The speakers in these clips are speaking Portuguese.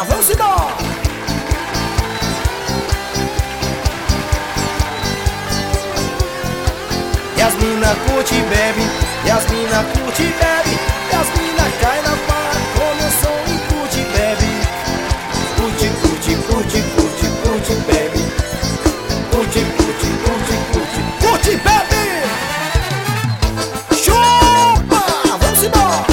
vamos embora! E as mina curte e bebe, e as mina curte e bebe, e as mina cai na barra, come o som e curte e bebe. Curte, curte, curte, curte, curte, bebe. Curte, curte, curte, curte, curte e bebe. Chupa, vamos embora.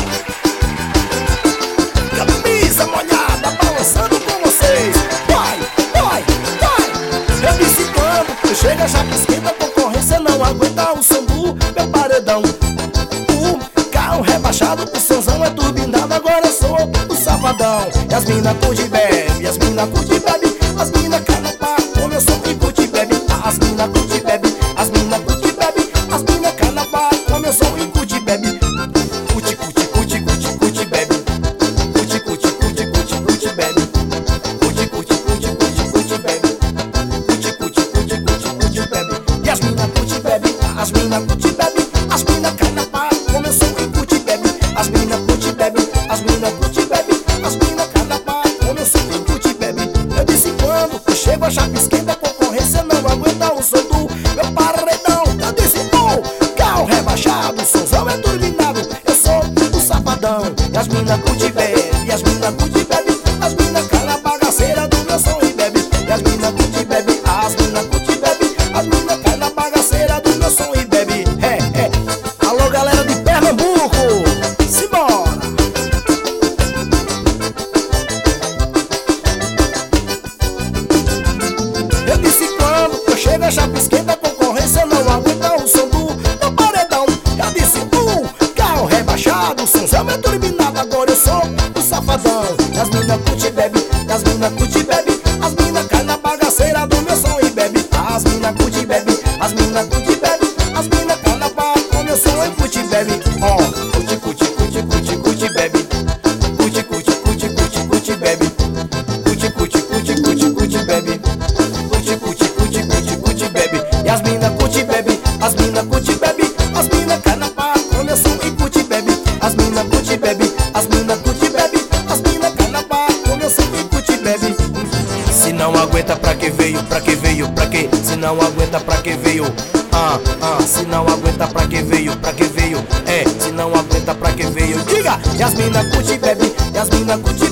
Camisa molhada, balançando com vocês. Vai, vai, vai. Eu disse quando chega já que esquenta, a concorrência não aguenta o som do meu paredão. O carro rebaixado, o somzão é turbinado, agora eu sou o safadão. E as mina curte e bebe, as mina curte e bebe, as mina cai no par, como eu sou e curte e bebe. As mina curte e bebe, as mina curte e bebe, as mina cai no par, como eu sou e curte e bebe. Curte, curte, curte, curte, curte, bebe. Curte, curte, curte, curte, curte, bebe. Curte, curte, curte, curte, curte, bebe. Curte, curte, curte, curte, curte, bebe. E as mina curte e bebe, as mina curte e bebe, as mina cai na par, como eu sou e curte e bebe. As mina curte e bebe, as mina curte e bebe, as mina cai na par, como eu sou e curte e bebe. Eu disse quando eu chego a chapa esquenta, a concorrência não aguenta o som do meu paredão. Eu disse carro rebaixado, o somzão é turbinado, eu sou o safadão. E as mina curte e bebe, e as mina curte e bebe, as mina cai na bagaceira do meu som e bebe. E as mina curte e bebe, as mina curte e bebe, as mina cai na bagaceira do meu som e bebe. Alô galera de Pernambuco, simbora! Eu disse quando eu chego a chapa esquenta, a concorrência não aguenta o som do meu paredão. Eu disse carro rebaixado, o somzão é turbinado, agora eu sou o safadão. E as mina curte e bebe, e as mina curte e bebe, as mina cai na bagaceira do meu som e bebe. As mina curte e bebe, as mina curte e bebe, as mina cai na barra, como eu sou e curte e bebe. Curte, curte, curte, curte, curte, bebe. Curte, curte, curte, curte, curte, bebe. Curte, curte, curte, curte, curte, bebe. Curte, curte, curte, curte, curte, bebe. E as mina curte e bebe, as mina curte e bebe, as mina cai na barra, como eu sou e curte e bebe. As mina curte e bebe, as mina curte e bebe, as mina cai na barra, como eu sou e curte e bebe. Se não aguenta, pra que veio, pra que veio, pra que? Se não aguenta, pra que veio? Se não aguenta, pra que veio, pra que veio? Se não aguenta, pra que veio? Diga! E as mina curte e bebe, e as mina curte e